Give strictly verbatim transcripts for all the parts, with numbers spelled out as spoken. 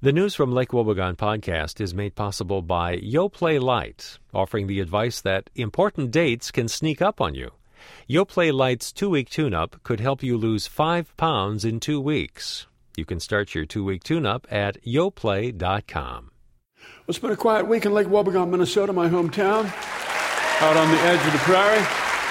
The News from Lake Wobegon podcast is made possible by Yoplait Light, offering the advice that important dates can sneak up on you. Yoplait Light's two-week tune-up could help you lose five pounds in two weeks. You can start your two-week tune-up at yoplait dot com. Well, it's been a quiet week in Lake Wobegon, Minnesota, my hometown, out on the edge of the prairie.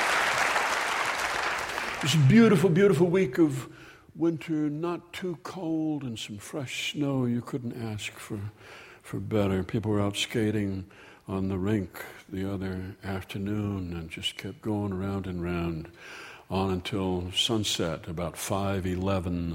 It's a beautiful, beautiful week of winter, not too cold, and some fresh snow. You couldn't ask for for better. People were out skating on the rink the other afternoon and just kept going around and round on until sunset, about five eleven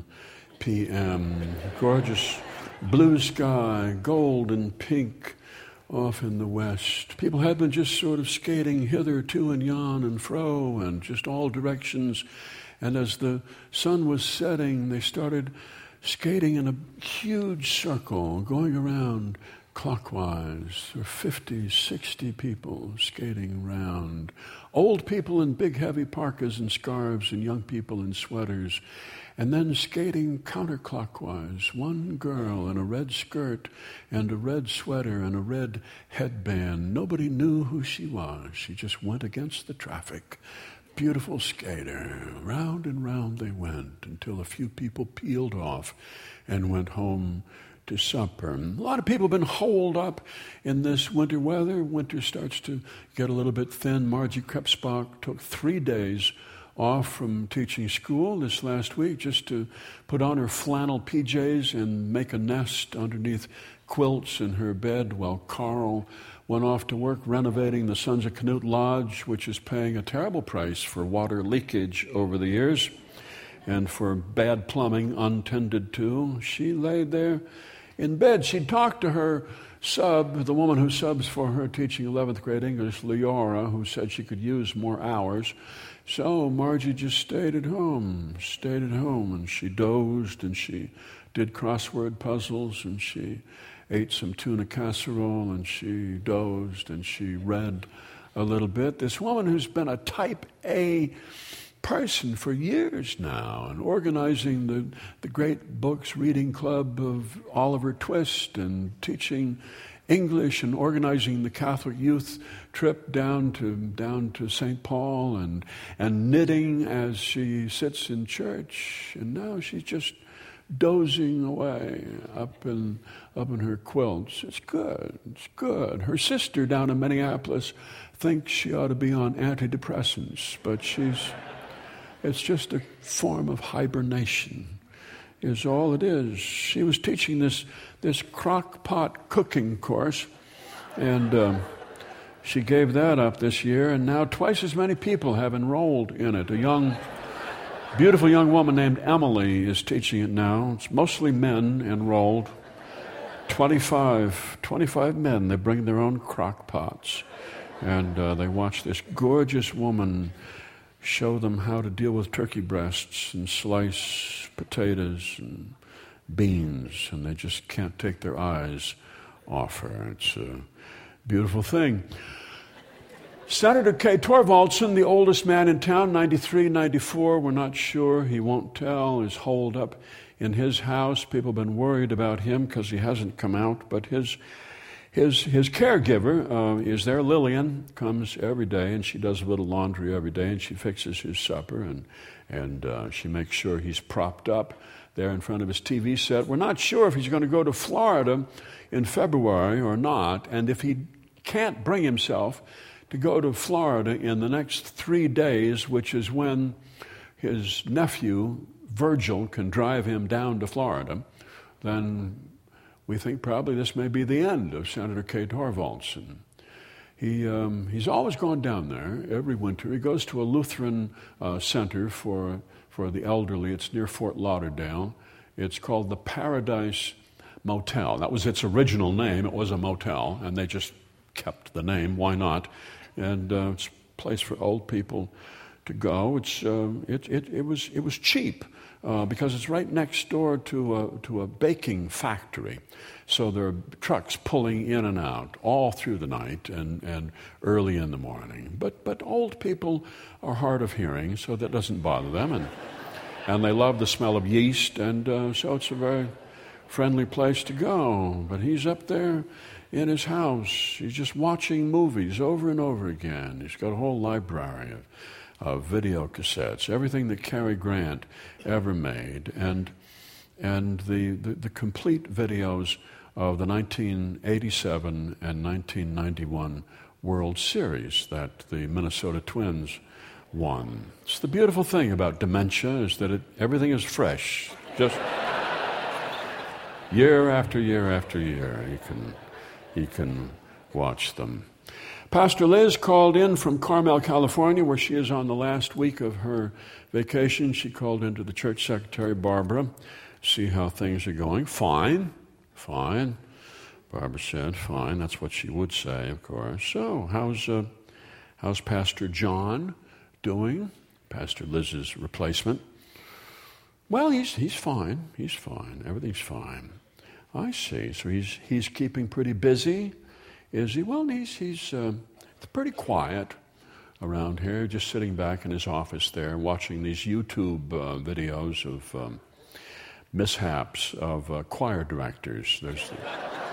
p.m. Gorgeous blue sky, gold and pink off in the west. People had been just sort of skating hither, to and yon and fro, and just all directions. And as the sun was setting, they started skating in a huge circle, going around clockwise. There were fifty, sixty people skating around. Old people in big, heavy parkas and scarves, and young people in sweaters. And then skating counterclockwise. One girl in a red skirt and a red sweater and a red headband. Nobody knew who she was. She just went against the traffic. Beautiful skater. Round and round they went until a few people peeled off and went home to supper. A lot of people have been holed up in this winter weather. Winter starts to get a little bit thin. Margie Krebsbach took three days off from teaching school this last week just to put on her flannel P Js and make a nest underneath quilts in her bed while Carl went off to work renovating the Sons of Canute Lodge, which is paying a terrible price for water leakage over the years and for bad plumbing untended to. She laid there in bed. She'd talked to her sub, the woman who subs for her teaching eleventh grade English, Leora, who said she could use more hours. So Margie just stayed at home, stayed at home, and she dozed, and she did crossword puzzles, and she ate some tuna casserole, and she dozed, and she read a little bit. This woman who's been a type A person for years now and organizing the, the great books reading club of Oliver Twist and teaching English and organizing the Catholic youth trip down to down to Saint Paul and and knitting as she sits in church. And now she's just dozing away up in up in her quilts. It's good. It's good. Her sister down in Minneapolis thinks she ought to be on antidepressants, but she's it's just a form of hibernation is all it is. She was teaching this this crock pot cooking course, and um, she gave that up this year, and now twice as many people have enrolled in it. A young, beautiful young woman named Emily is teaching it now. It's mostly men enrolled. twenty-five, twenty-five men. They bring their own crock pots, and uh, they watch this gorgeous woman show them how to deal with turkey breasts and slice potatoes and beans, and they just can't take their eyes off her. It's a beautiful thing. Senator Kay Torvaldsen, the oldest man in town, ninety-three, ninety-four, we're not sure, he won't tell, is holed up in his house. People have been worried about him because he hasn't come out, but his His his caregiver uh, is there. Lillian comes every day, and she does a little laundry every day, and she fixes his supper, and and uh, she makes sure he's propped up there in front of his T V set. We're not sure if he's going to go to Florida in February or not, and if he can't bring himself to go to Florida in the next three days, which is when his nephew, Virgil, can drive him down to Florida, then we think probably this may be the end of Senator Kay Torvaldsen. He, um, he's always gone down there every winter. He goes to a Lutheran uh, center for, for the elderly. It's near Fort Lauderdale. It's called the Paradise Motel. That was its original name. It was a motel, and they just kept the name. Why not? And uh, it's a place for old people to go. It's, uh, it, it, it, was, it was cheap. Uh, because it's right next door to a, to a baking factory. So there are trucks pulling in and out all through the night and, and early in the morning. But but old people are hard of hearing, so that doesn't bother them. And and they love the smell of yeast, and uh, so it's a very, friendly place to go. But he's up there in his house. He's just watching movies over and over again. He's got a whole library of, of video cassettes, everything that Cary Grant ever made, and and the, the, the complete videos of the nineteen eighty-seven and nineteen ninety-one World Series that the Minnesota Twins won. It's the beautiful thing about dementia is that it, everything is fresh. Just year after year after year, you can, you can watch them. Pastor Liz called in from Carmel, California, where she is on the last week of her vacation. She called into the church secretary, Barbara, see how things are going. Fine, fine. Barbara said, fine. That's what she would say, of course. So, how's uh, how's Pastor John doing? Pastor Liz's replacement. Well, he's he's fine. He's fine. Everything's fine. I see. So he's he's keeping pretty busy, is he? Well, he's he's uh, pretty quiet around here, just sitting back in his office there, watching these YouTube uh, videos of um, mishaps of uh, choir directors. There's the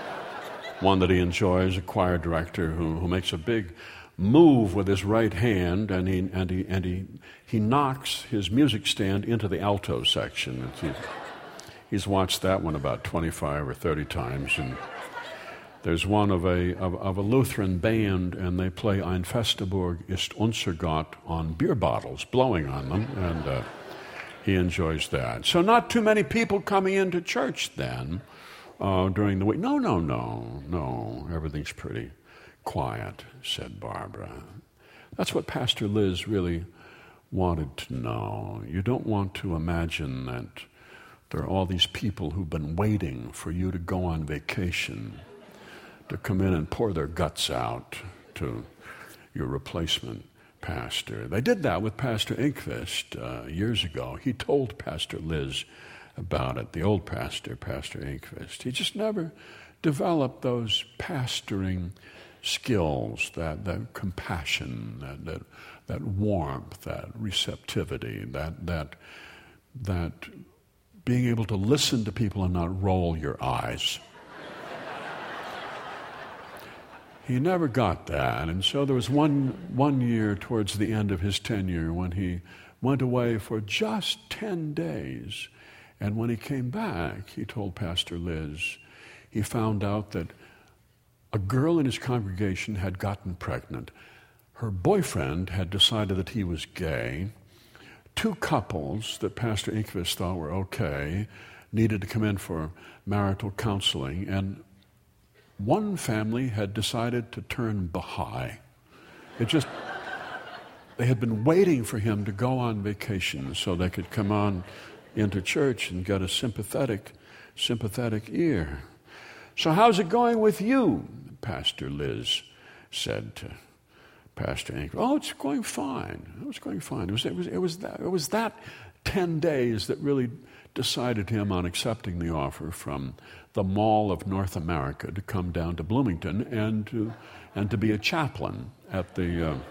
one that he enjoys, a choir director who, who makes a big move with his right hand, and he and he and he he knocks his music stand into the alto section. He, he's watched that one about twenty-five or thirty times, and there's one of a of, of a Lutheran band, and they play Ein Festeburg ist unser Gott on beer bottles, blowing on them, and uh, he enjoys that. So not too many people coming into church then uh, during the week. No, no, no, no. Everything's pretty quiet, said Barbara. That's what Pastor Liz really wanted to know. You don't want to imagine that there are all these people who've been waiting for you to go on vacation to come in and pour their guts out to your replacement pastor. They did that with Pastor Inkvist uh, years ago. He told Pastor Liz about it, the old pastor, Pastor Inkvist. He just never developed those pastoring skills, that, that compassion, that, that that warmth, that receptivity, that that that being able to listen to people and not roll your eyes. He never got that, and so there was one one year towards the end of his tenure when he went away for just ten days, and when he came back, he told Pastor Liz, he found out that a girl in his congregation had gotten pregnant. Her boyfriend had decided that he was gay. Two couples that Pastor Inkvist thought were okay needed to come in for marital counseling, and one family had decided to turn Baha'i. It just, they had been waiting for him to go on vacation so they could come on into church and get a sympathetic, sympathetic ear. So how's it going with you? Pastor Liz said to Pastor Inkvist. Oh, it's going fine. It was going fine. It was, it was, it was that, it was that ten days that really decided him on accepting the offer from the Mall of North America to come down to Bloomington and to and to be a chaplain at the uh,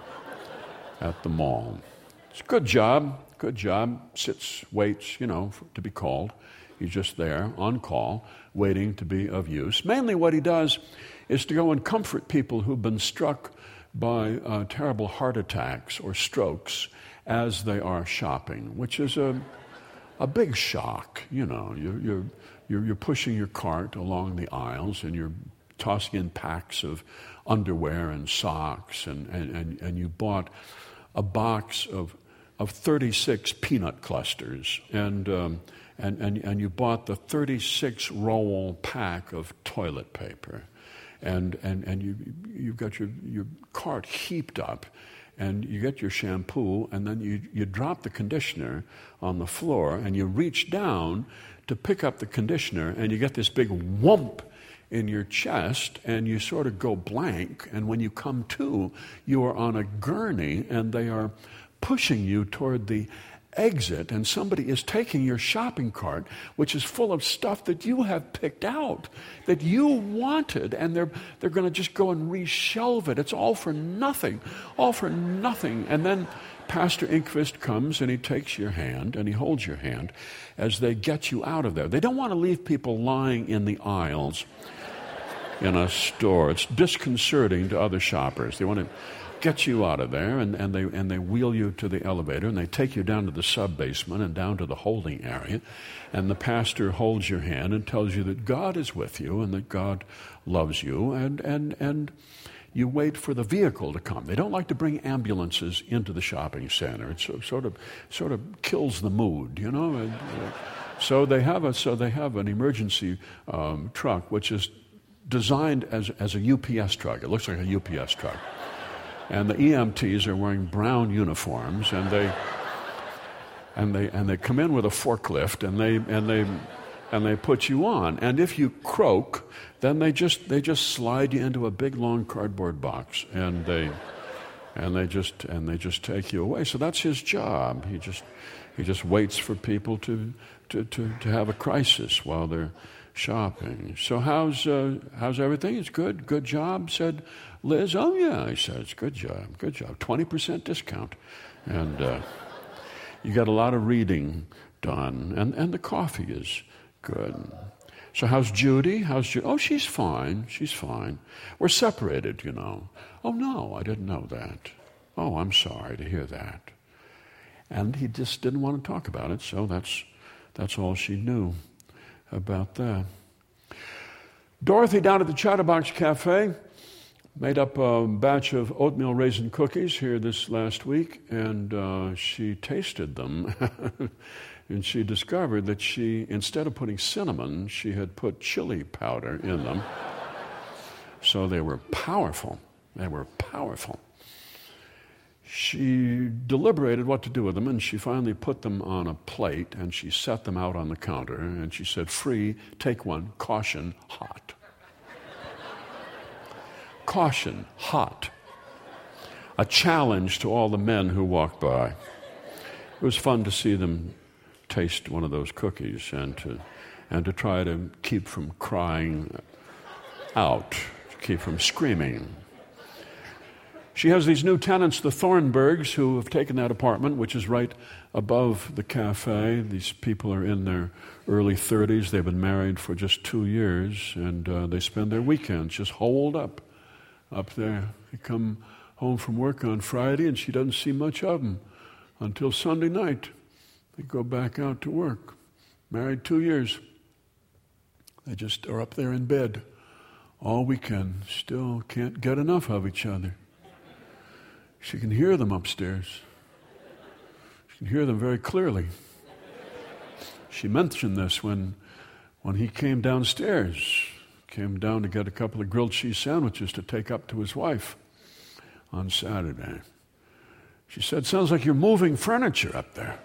at the mall. It's a good job, good job. Sits, waits, you know, for, to be called. He's just there on call, waiting to be of use. Mainly, what he does is to go and comfort people who've been struck by uh, terrible heart attacks or strokes as they are shopping, which is a a big shock. You know, you're you're you're, you're pushing your cart along the aisles and you're tossing in packs of underwear and socks, and and, and, and you bought a box of of thirty-six peanut clusters, and um, and and and you bought the thirty-six roll pack of toilet paper. And and and you you've got your, your cart heaped up, and you get your shampoo, and then you, you drop the conditioner on the floor, and you reach down to pick up the conditioner, and you get this big whump in your chest, and you sort of go blank, and when you come to, you are on a gurney, and they are pushing you toward the exit, and somebody is taking your shopping cart, which is full of stuff that you have picked out, that you wanted, and they're they're going to just go and reshelve it. It's all for nothing, all for nothing. And then Pastor Inkvist comes and he takes your hand and he holds your hand as they get you out of there. They don't want to leave people lying in the aisles in a store. It's disconcerting to other shoppers. They want to get you out of there, and, and they and they wheel you to the elevator, and they take you down to the sub-basement and down to the holding area, and the pastor holds your hand and tells you that God is with you and that God loves you, and and and you wait for the vehicle to come. They don't like to bring ambulances into the shopping center. It so, sort of sort of kills the mood, you know. And, uh, so they have a so they have an emergency um, truck which is designed as as a U P S truck. It looks like a U P S truck. And the E M Ts are wearing brown uniforms, and they and they and they come in with a forklift, and they and they and they put you on. And if you croak, then they just they just slide you into a big long cardboard box, and they and they just and they just take you away. So that's his job. He just he just waits for people to to to, to have a crisis while they're shopping. So how's uh, how's everything? It's good. Good job, said Liz. Oh yeah, I said it's good job. Good job. twenty percent discount, and uh, you got a lot of reading done, and and the coffee is good. So how's Judy? How's Judy? Oh, she's fine. She's fine. We're separated, you know. Oh no, I didn't know that. Oh, I'm sorry to hear that. And he just didn't want to talk about it. So that's that's all she knew about that. Dorothy down at the Chatterbox Cafe made up a batch of oatmeal raisin cookies here this last week, and uh, she tasted them, and she discovered that she, instead of putting cinnamon, she had put chili powder in them. So they were powerful. They were powerful. She deliberated what to do with them, and she finally put them on a plate, and she set them out on the counter, and she said, "Free, take one, caution, hot." Caution, hot. A challenge to all the men who walked by. It was fun to see them taste one of those cookies and to and to try to keep from crying out, to keep from screaming. She has these new tenants, the Thornburgs, who have taken that apartment, which is right above the cafe. These people are in their early thirties. They've been married for just two years, and uh, they spend their weekends just holed up up there. They come home from work on Friday, and she doesn't see much of them until Sunday night. They go back out to work. Married two years. They just are up there in bed all weekend. Still can't get enough of each other. She can hear them upstairs. She can hear them very clearly. She mentioned this when, when he came downstairs, came down to get a couple of grilled cheese sandwiches to take up to his wife on Saturday. She said, "Sounds like you're moving furniture up there."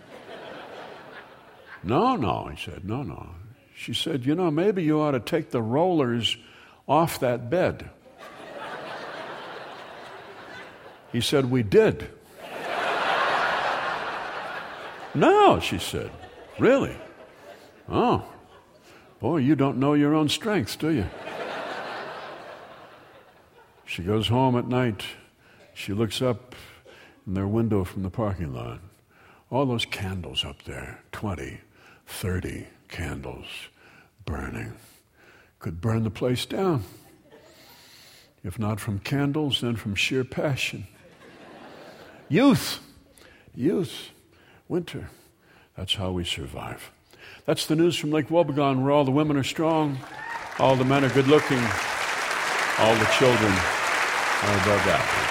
No, no, he said, no, no. She said, "You know, maybe you ought to take the rollers off that bed." He said, "We did." "No," she said. "Really? Oh, boy, you don't know your own strengths, do you?" She goes home at night. She looks up in their window from the parking lot. All those candles up there, twenty, thirty candles burning. Could burn the place down. If not from candles, then from sheer passion. Youth, youth, winter. That's how we survive. That's the news from Lake Wobegon, where all the women are strong, all the men are good looking, all the children are above that.